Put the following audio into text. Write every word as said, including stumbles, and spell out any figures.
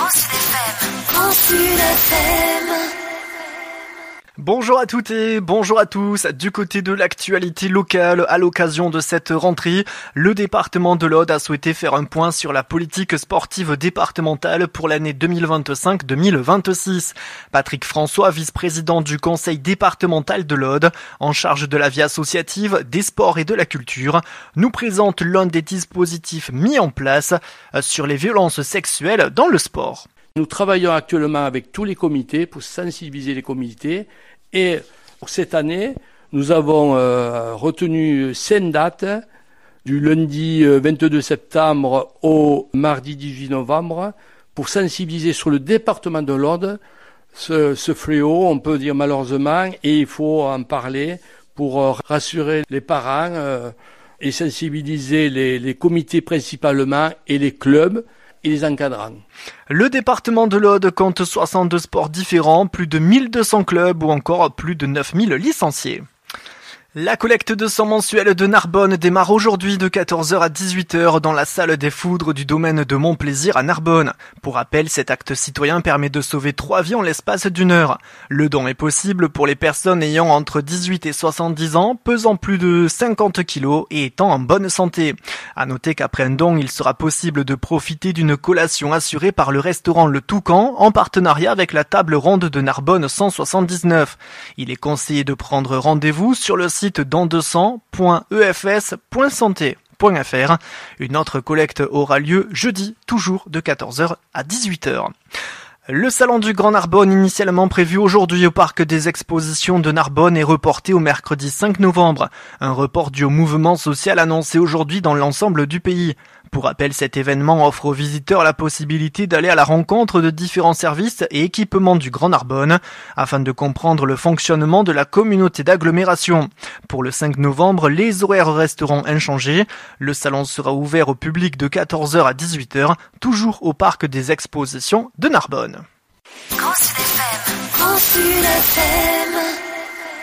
Grand Sud F M. Grand Sud F M. Bonjour à toutes et bonjour à tous. Du côté de l'actualité locale, à l'occasion de cette rentrée, le département de l'Aude a souhaité faire un point sur la politique sportive départementale pour l'année deux mille vingt-cinq deux mille vingt-six. Patrick François, vice-président du conseil départemental de l'Aude, en charge de la vie associative, des sports et de la culture, nous présente l'un des dispositifs mis en place sur les violences sexuelles dans le sport. Nous travaillons actuellement avec tous les comités pour sensibiliser les comités et pour cette année, nous avons euh, retenu cinq dates du lundi vingt-deux septembre au mardi dix-huit novembre pour sensibiliser sur le département de l'Aude ce, ce fléau, on peut dire malheureusement, et il faut en parler pour euh, rassurer les parents euh, et sensibiliser les, les comités principalement et les clubs et les encadrants. Le département de l'Aude compte soixante-deux sports différents, plus de mille deux cents clubs ou encore plus de neuf mille licenciés. La collecte de sang mensuel de Narbonne démarre aujourd'hui de quatorze heures à dix-huit heures dans la salle des foudres du domaine de Montplaisir à Narbonne. Pour rappel, cet acte citoyen permet de sauver trois vies en l'espace d'une heure. Le don est possible pour les personnes ayant entre dix-huit et soixante-dix ans, pesant plus de cinquante kilos et étant en bonne santé. À noter qu'après un don, il sera possible de profiter d'une collation assurée par le restaurant Le Toucan en partenariat avec la table ronde de Narbonne cent soixante-dix-neuf. Il est conseillé de prendre rendez-vous sur le site dans deux cents point e f s point santé point f r. Une autre collecte aura lieu jeudi, toujours de quatorze heures à dix-huit heures. Le salon du Grand Narbonne, initialement prévu aujourd'hui au parc des expositions de Narbonne, est reporté au mercredi cinq novembre. Un report dû au mouvement social annoncé aujourd'hui dans l'ensemble du pays. Pour rappel, cet événement offre aux visiteurs la possibilité d'aller à la rencontre de différents services et équipements du Grand Narbonne, afin de comprendre le fonctionnement de la communauté d'agglomération. Pour le cinq novembre, les horaires resteront inchangés. Le salon sera ouvert au public de quatorze heures à dix-huit heures, toujours au parc des expositions de Narbonne. Grand Sud F M. Grand Sud F M.